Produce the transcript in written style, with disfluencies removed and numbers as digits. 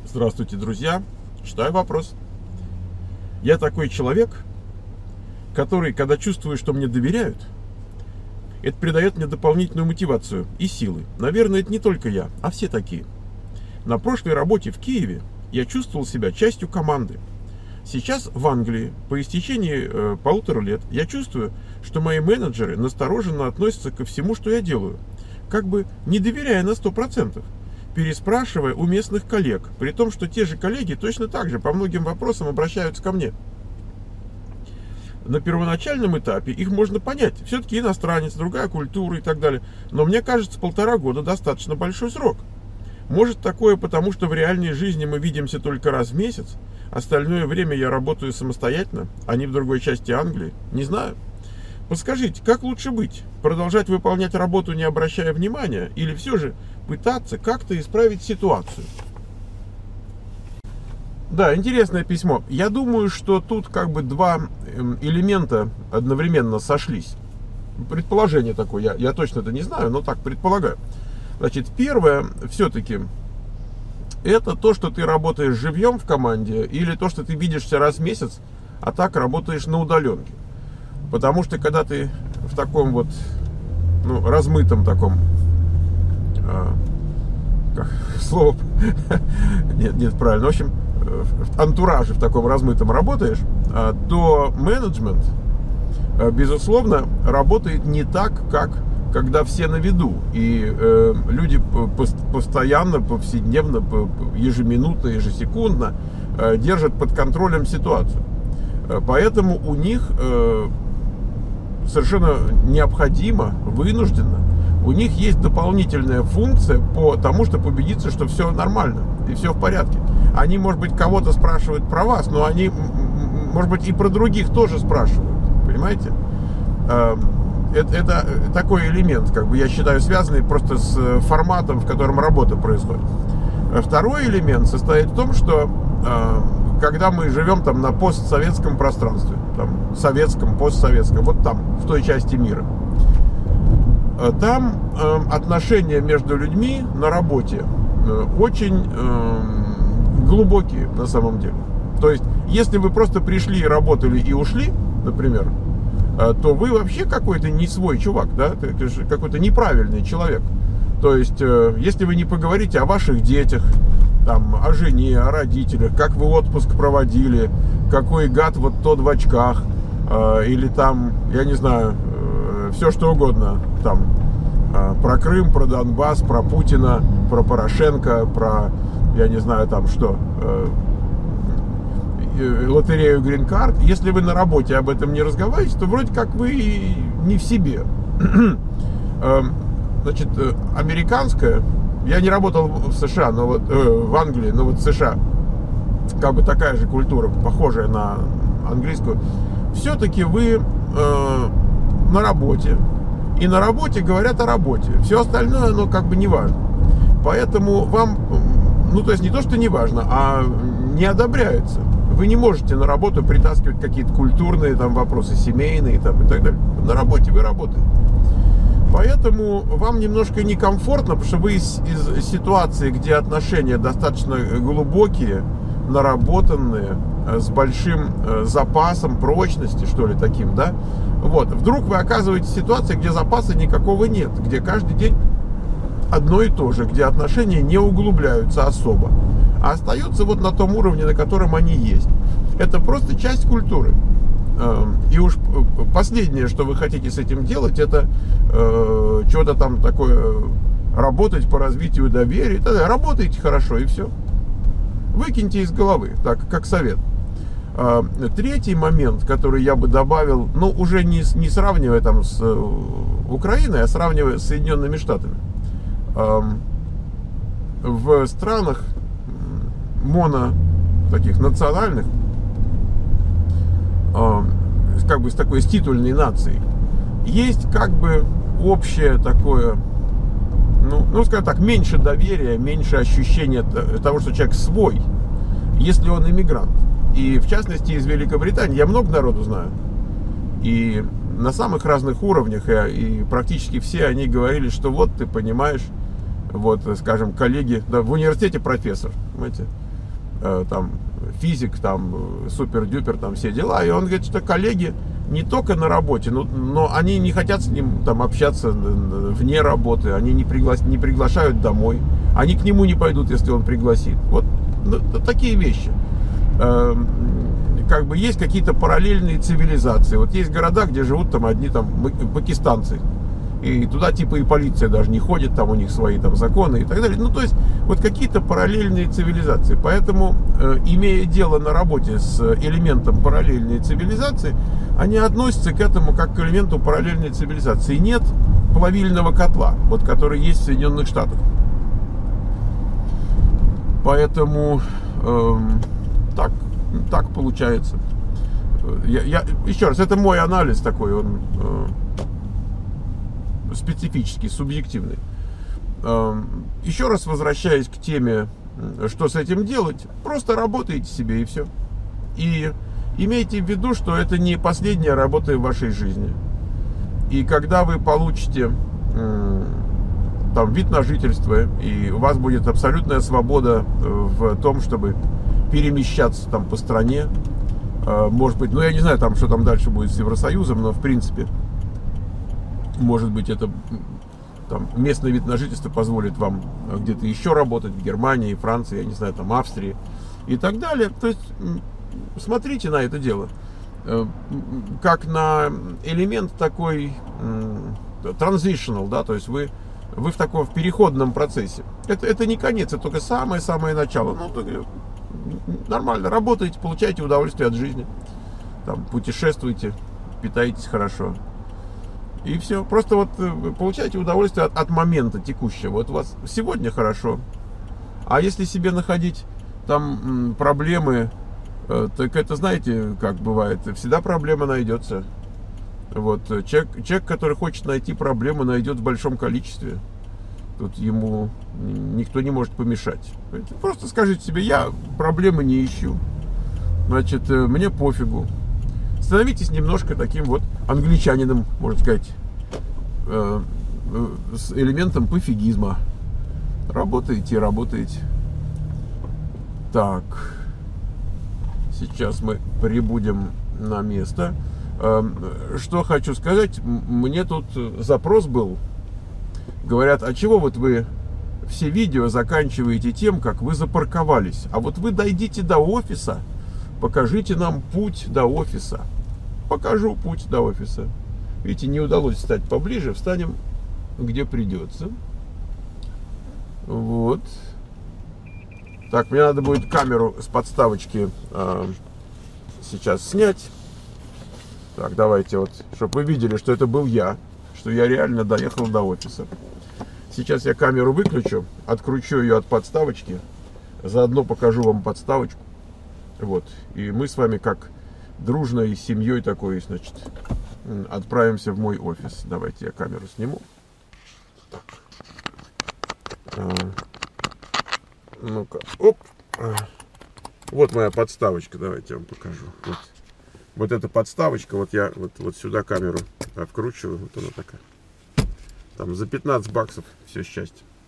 Здравствуйте, друзья. Читаю вопрос. Я такой человек, который, когда чувствую, что мне доверяют, это придает мне дополнительную мотивацию и силы. Наверное, это не только я, а все такие. На прошлой работе в Киеве я чувствовал себя частью команды. Сейчас в Англии, по истечении 1,5 лет, я чувствую, что мои менеджеры настороженно относятся ко всему, что я делаю, как бы не доверяя на 100%. Переспрашивая у местных коллег, при том, что те же коллеги точно так же по многим вопросам обращаются ко мне. На первоначальном этапе их можно понять, все-таки иностранец, другая культура и так далее, но мне кажется, 1,5 года достаточно большой срок. Может такое потому, что в реальной жизни мы видимся только раз в месяц, остальное время я работаю самостоятельно, а не в другой части Англии, не знаю. Подскажите, как лучше быть? Продолжать выполнять работу, не обращая внимания, или все же пытаться как-то исправить ситуацию? Да, интересное письмо. Я думаю, что тут как бы два элемента одновременно сошлись. Предположение такое, я точно это не знаю, но так предполагаю. Значит, первое, все-таки, это то, что ты работаешь живьем в команде, или то, что ты видишься раз в месяц, а так работаешь на удаленке. Потому что когда ты в таком вот, размытом таком, слово, нет, правильно, в общем, в антураже в таком размытом работаешь, то менеджмент, безусловно, работает не так, как когда все на виду. И люди постоянно, повседневно, ежеминутно, ежесекундно держат под контролем ситуацию. Поэтому у них совершенно необходимо, вынужденно, у них есть дополнительная функция по тому, чтобы убедиться, что все нормально и все в порядке. Они, может быть, кого-то спрашивают про вас, но они, может быть, и про других тоже спрашивают. Понимаете? Это такой элемент, как бы, я считаю, связанный просто с форматом, в котором работа происходит. Второй элемент состоит в том, что когда мы живем там на постсоветском пространстве, там, советском, постсоветском, вот там, в той части мира, там отношения между людьми на работе очень глубокие на самом деле. То есть, если вы просто пришли, работали и ушли, например, то вы вообще какой-то не свой чувак, да, ты же какой-то неправильный человек. То есть, если вы не поговорите о ваших детях, там, о жене, о родителях, как вы отпуск проводили, какой гад вот тот в очках, или там, я не знаю, все что угодно, там, про Крым, про Донбасс, про Путина, про Порошенко, про, я не знаю, там что, лотерею Green Card. Если вы на работе об этом не разговариваете, то вроде как вы не в себе. Значит, американская, я не работал в США, но вот в Англии, но вот в США как бы такая же культура, похожая на английскую. Все-таки вы на работе, и на работе говорят о работе. Все остальное, оно как бы не важно. Поэтому вам, то есть не то, что не важно, а не одобряется. Вы не можете на работу притаскивать какие-то культурные там вопросы, семейные там и так далее. На работе вы работаете. Поэтому вам немножко некомфортно, потому что вы из ситуации, где отношения достаточно глубокие, наработанные, с большим запасом прочности, что ли, таким, да, вот, вдруг вы оказываетесь в ситуации, где запаса никакого нет, где каждый день одно и то же, где отношения не углубляются особо, а остаются вот на том уровне, на котором они есть. Это просто часть культуры. И уж последнее, что вы хотите с этим делать, это что-то там такое, работать по развитию доверия. Тогда работайте хорошо и все. Выкиньте из головы, так, как совет. Третий момент, который я бы добавил, уже не сравнивая там с Украиной, а сравнивая с Соединенными Штатами. В странах таких национальных, как бы с такой титульной нацией, есть как бы общее такое, скажем так, меньше доверия, меньше ощущения того, что человек свой, если он иммигрант. И в частности из Великобритании я много народу знаю. И на самых разных уровнях, и практически все они говорили, что вот ты понимаешь, вот, скажем, коллеги, да, в университете профессор, понимаете, там физик, там супер-дюпер, там все дела. И он говорит, что коллеги не только на работе, но они не хотят с ним там общаться вне работы, они не приглашают домой, они к нему не пойдут, если он пригласит. Вот такие вещи. Как бы есть какие-то параллельные цивилизации. Вот есть города, где живут там одни там пакистанцы. И туда типа и полиция даже не ходит, там у них свои там законы и так далее. Ну, то есть, вот какие-то параллельные цивилизации. Поэтому, имея дело на работе с элементом параллельной цивилизации, они относятся к этому как к элементу параллельной цивилизации. Нет плавильного котла, вот, который есть в Соединенных Штатах. Поэтому так получается. Еще раз, это мой анализ такой, он специфический, субъективный. Еще раз возвращаясь к теме, что с этим делать, просто работайте себе и все. И имейте в виду, что это не последняя работа в вашей жизни. И когда вы получите там вид на жительство, и у вас будет абсолютная свобода в том, чтобы перемещаться там по стране, может быть, ну я не знаю, там, что там дальше будет с Евросоюзом, но в принципе, может быть, это там, местный вид на жительство позволит вам где-то еще работать в Германии, Франции, я не знаю, там Австрии и так далее. То есть смотрите на это дело как на элемент такой transitional, да, то есть вы в таком в переходном процессе. Это не конец, это только самое-самое начало. Ну, нормально, работаете, получаете удовольствие от жизни, там, путешествуйте, питаетесь хорошо. И все. Просто вот получаете удовольствие от момента текущего. Вот у вас сегодня хорошо. А если себе находить там проблемы, так это, знаете, как бывает, всегда проблема найдется. Вот. Человек, который хочет найти проблему, найдет в большом количестве. Тут ему никто не может помешать. Просто скажите себе, я проблемы не ищу. Значит, мне пофигу. Становитесь немножко таким вот англичанином, можно сказать, с элементом пофигизма. Работаете и работаете. Так. Сейчас мы прибудем на место. Что хочу сказать. Мне тут запрос был. Говорят, а чего вот вы все видео заканчиваете тем, как вы запарковались? А вот вы дойдите до офиса, покажите нам путь до офиса. Покажу путь до офиса. Видите, не удалось встать поближе. Встанем, где придется. Вот. Так, мне надо будет камеру с подставочки сейчас снять. Так, давайте вот, чтобы вы видели, что это был я. Что я реально доехал до офиса. Сейчас я камеру выключу, откручу ее от подставочки. Заодно покажу вам подставочку. Вот. И мы с вами как дружной семьей такой, значит, отправимся в мой офис. Давайте я камеру сниму. Ну-ка, оп. Вот моя подставочка, давайте я вам покажу. Вот эта подставочка, вот я вот сюда камеру вкручиваю, вот она такая. Там за 15 баксов все счастье.